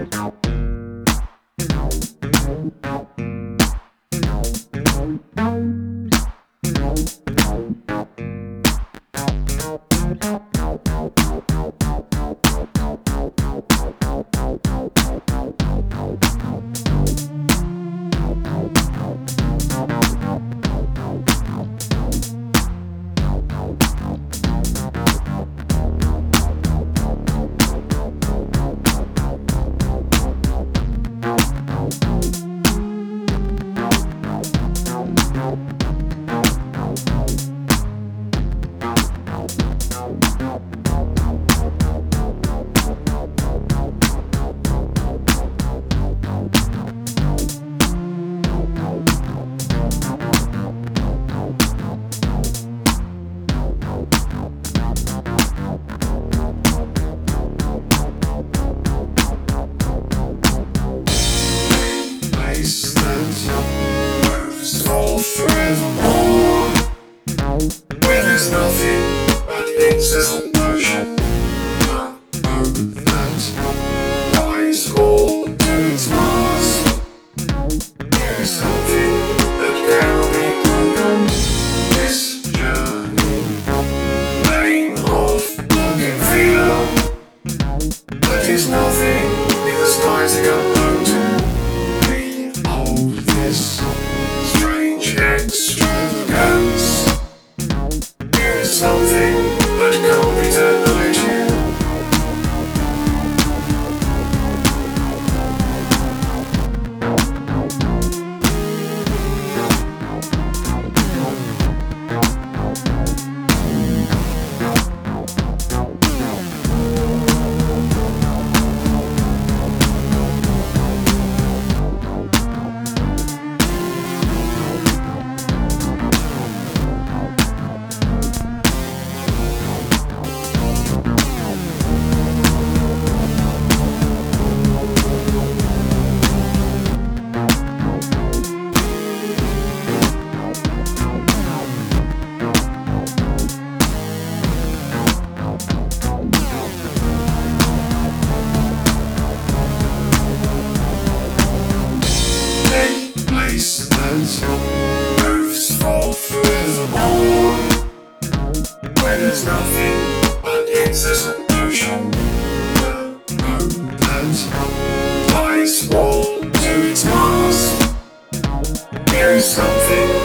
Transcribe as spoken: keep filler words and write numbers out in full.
Forevermore, where there's nothing but incessant motion, that lies all to its mask. There is something that cannot be broken. This journey, laying off looking fear, but is nothing in the skies that got low to behold this strange extravagance. There is something that can't be denied you. That moves forth forevermore, where there's nothing but incessant motion. The hope that lies all to its mask. There is something